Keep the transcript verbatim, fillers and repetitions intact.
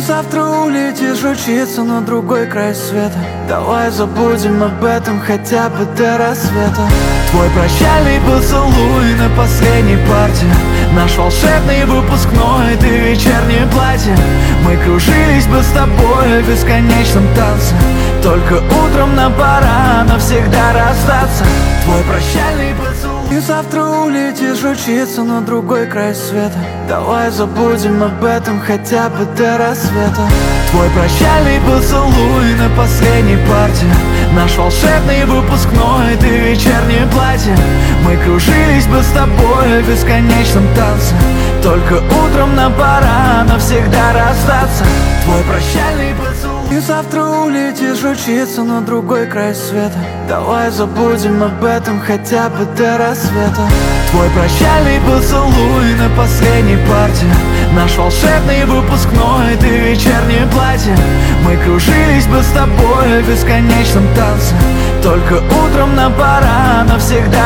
завтра улетишь учиться на другой край света. Давай забудем об этом хотя бы до рассвета. Твой прощальный поцелуй на последней парте, наш волшебный выпускной, ты в вечернее платье. Мы кружились бы с тобой в бесконечном танце, только утром нам пора навсегда расстаться. Твой прощальный поцелуй. И завтра улетишь учиться на другой край света. Давай забудем об этом хотя бы до рассвета. Твой прощальный поцелуй на последней парте, наш волшебный выпускной, ты в вечернее платье. Мы кружились бы с тобой в бесконечном танце, только утром нам пора навсегда расстаться. Твой прощальный поцелуй. И завтра улетишь учиться на другой край света. Давай забудем об этом хотя бы до рассвета. Твой прощальный поцелуй на последней парте, наш волшебный выпускной, ты в вечернее платье. Мы кружились бы с тобой в бесконечном танце, только утром нам пора навсегда